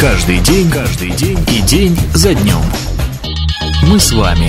Каждый день и день за днем. Мы с вами.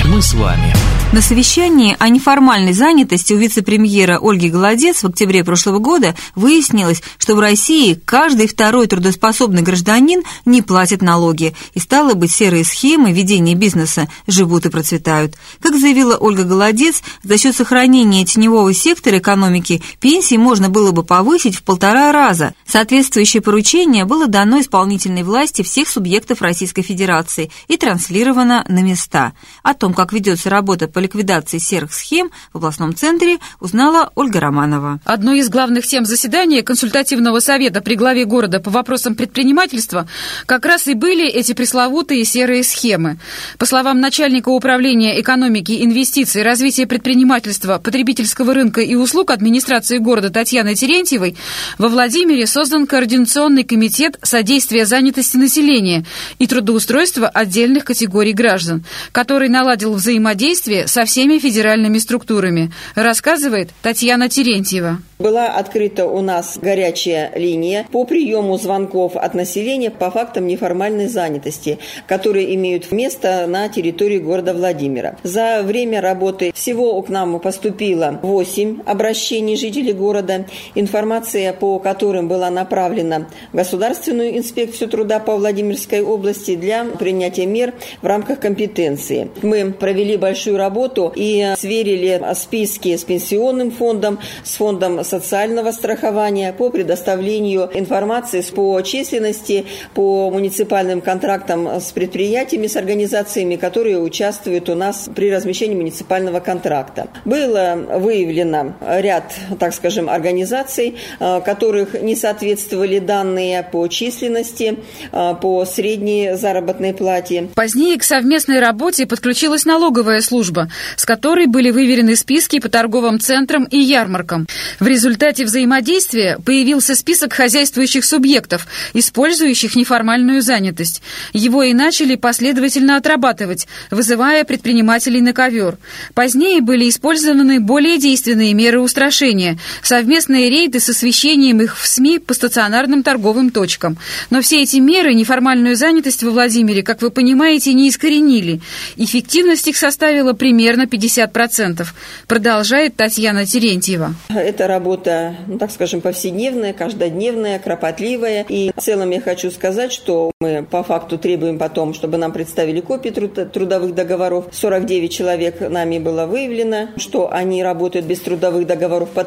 На совещании о неформальной занятости у вице-премьера Ольги Голодец в октябре прошлого года выяснилось, что в России каждый второй трудоспособный гражданин не платит налоги, и, стало быть, серые схемы ведения бизнеса живут и процветают. Как заявила Ольга Голодец, за счет сохранения теневого сектора экономики пенсии можно было бы повысить в 1,5 раза. Соответствующее поручение было дано исполнительной власти всех субъектов Российской Федерации и транслировано на места. О том, как ведется работа по ликвидации серых схем в областном центре, узнала Ольга Романова. Одной из главных тем заседания консультативного совета при главе города по вопросам предпринимательства как раз и были эти пресловутые серые схемы. По словам начальника управления экономики, инвестиций, развития предпринимательства, потребительского рынка и услуг администрации города Татьяны Терентьевой, во Владимире создан Координационный комитет содействия занятости населения и трудоустройства отдельных категорий граждан, который наладил взаимодействие со всеми федеральными структурами, рассказывает Татьяна Терентьева. Была открыта у нас горячая линия по приему звонков от населения по фактам неформальной занятости, которые имеют место на территории города Владимира. За время работы всего к нам поступило 8 обращений жителей города, информация по которым была направлена в Государственную инспекцию труда по Владимирской области для принятия мер в рамках компетенции. Мы провели большую работу и сверили списки с пенсионным фондом, с фондом социального страхования по предоставлению информации по численности, по муниципальным контрактам с предприятиями, с организациями, которые участвуют у нас при размещении муниципального контракта. Было выявлено ряд, так скажем, организаций, которых не соответствовали данные по численности, по средней заработной плате. Позднее к совместной работе подключилась налоговая служба, с которой были выверены списки по торговым центрам и ярмаркам. В результате взаимодействия появился список хозяйствующих субъектов, использующих неформальную занятость. Его и начали последовательно отрабатывать, вызывая предпринимателей на ковер. Позднее были использованы более действенные меры устрашения, совместные рейды с освещением их в СМИ по стационарным торговым точкам. Но все эти меры неформальную занятость во Владимире, как вы понимаете, не искоренили. Эффективность их составила примерно 50%, продолжает Татьяна Терентьева. Это работа, так скажем, повседневная, каждодневная, кропотливая. И в целом я хочу сказать, что мы по факту требуем потом, чтобы нам представили копии трудовых договоров. 49 человек нами было выявлено, что они работают без трудовых договоров, по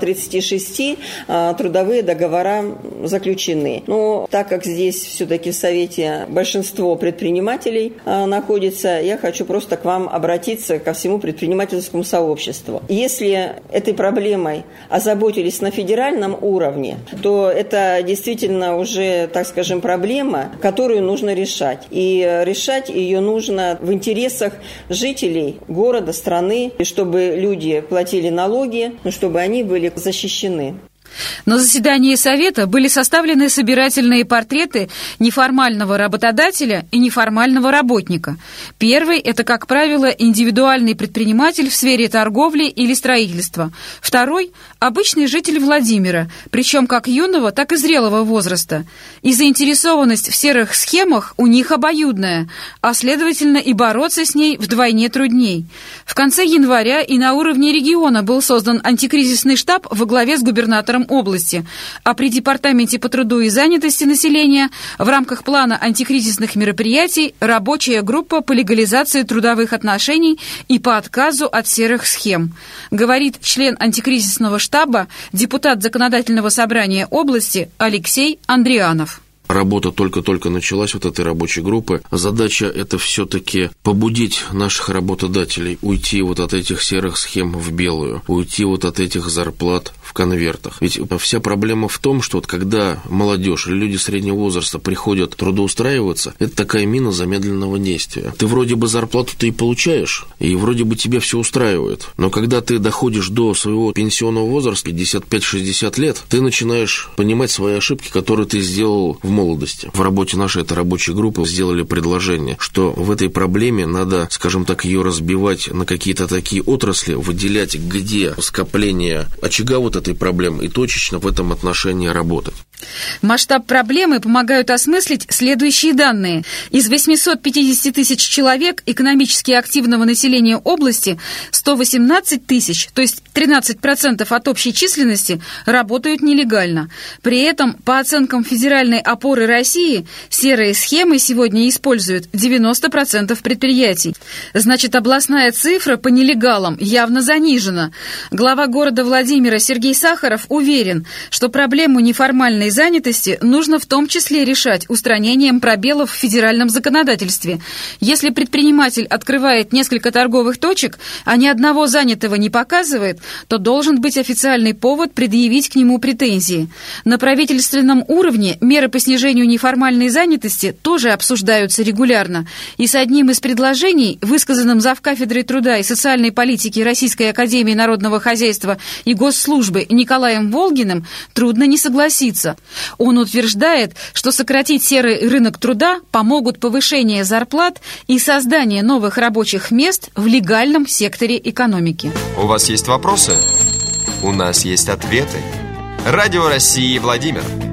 36 трудовые договора заключены. Но так как здесь все-таки в Совете большинство предпринимателей находится, я хочу просто к вам обратиться, ко всему предпринимательскому сообществу. Если этой проблемой озаботились на федеральном уровне, то это действительно уже, так скажем, проблема, которую нужно решать. И решать ее нужно в интересах жителей города, страны, чтобы люди платили налоги, чтобы они были защищены. На заседании Совета были составлены собирательные портреты неформального работодателя и неформального работника. Первый – это, как правило, индивидуальный предприниматель в сфере торговли или строительства. Второй – обычный житель Владимира, причем как юного, так и зрелого возраста. И заинтересованность в серых схемах у них обоюдная, а, следовательно, и бороться с ней вдвойне трудней. В конце января и на уровне региона был создан антикризисный штаб во главе с губернатором области, а при Департаменте по труду и занятости населения в рамках плана антикризисных мероприятий рабочая группа по легализации трудовых отношений и по отказу от серых схем, говорит член антикризисного штаба, депутат Законодательного собрания области Алексей Андрианов. Работа только-только началась вот этой рабочей группы. Задача – это все-таки побудить наших работодателей уйти вот от этих серых схем в белую, уйти вот от этих зарплат в конвертах. Ведь вся проблема в том, что вот когда молодежь или люди среднего возраста приходят трудоустраиваться, это такая мина замедленного действия. Ты вроде бы зарплату-то и получаешь, и вроде бы тебя все устраивает. Но когда ты доходишь до своего пенсионного возраста, 55-60 лет, ты начинаешь понимать свои ошибки, которые ты сделал в молодости. В работе нашей этой рабочей группы сделали предложение, что в этой проблеме надо, скажем так, ее разбивать на какие-то такие отрасли, выделять, где скопление очага вот этой проблемы, и точечно в этом отношении работать. Масштаб проблемы помогают осмыслить следующие данные. Из 850 тысяч человек экономически активного населения области 118 тысяч, то есть 13% от общей численности, работают нелегально. При этом, по оценкам Федеральной опоры России, серые схемы сегодня используют 90% предприятий. Значит, областная цифра по нелегалам явно занижена. Глава города Владимира Сергей Сахаров уверен, что проблему неформальной занятости нужно в том числе решать устранением пробелов в федеральном законодательстве. Если предприниматель открывает несколько торговых точек, а ни одного занятого не показывает, то должен быть официальный повод предъявить к нему претензии. На правительственном уровне меры по снижению неформальной занятости тоже обсуждаются регулярно. И с одним из предложений, высказанным завкафедрой труда и социальной политики Российской академии народного хозяйства и госслужбы Николаем Волгиным, трудно не согласиться. Он утверждает, что сократить серый рынок труда помогут повышение зарплат и создание новых рабочих мест в легальном секторе экономики. У вас есть вопросы? У нас есть ответы. Радио России Владимир.